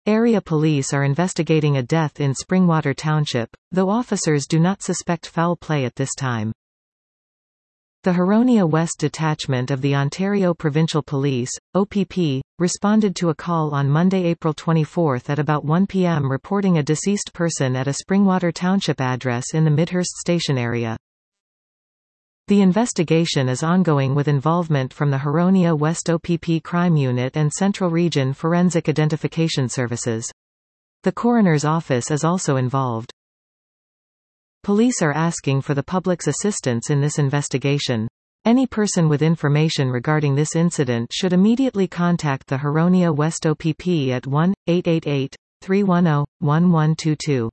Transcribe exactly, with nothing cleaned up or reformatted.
Area police are investigating a death in Springwater Township, though officers do not suspect foul play at this time. The Huronia West Detachment of the Ontario Provincial Police, O P P, responded to a call on Monday, April twenty-fourth at about one p m reporting a deceased person at a Springwater Township address in the Midhurst Station area. The investigation is ongoing with involvement from the Huronia West O P P Crime Unit and Central Region Forensic Identification Services. The coroner's office is also involved. Police are asking for the public's assistance in this investigation. Any person with information regarding this incident should immediately contact the Huronia West O P P at one eight eight eight, three one zero, one one two two.